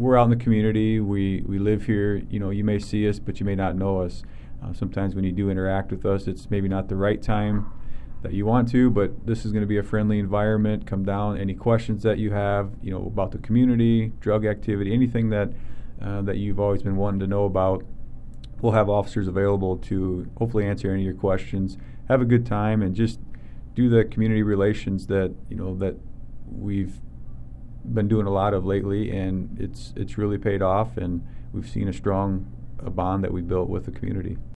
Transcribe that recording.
we're out in the community. We live here. You may see us, but you may not know us. Sometimes when you do interact with us, it's maybe not the right time that you want to, but this is going to be a friendly environment. Come down. Any questions that you have, about the community, drug activity, anything that you've always been wanting to know about, we'll have officers available to hopefully answer any of your questions. Have a good time and just do the community relations that that we've been doing a lot of lately, and it's really paid off, and we've seen a strong bond that we built with the community.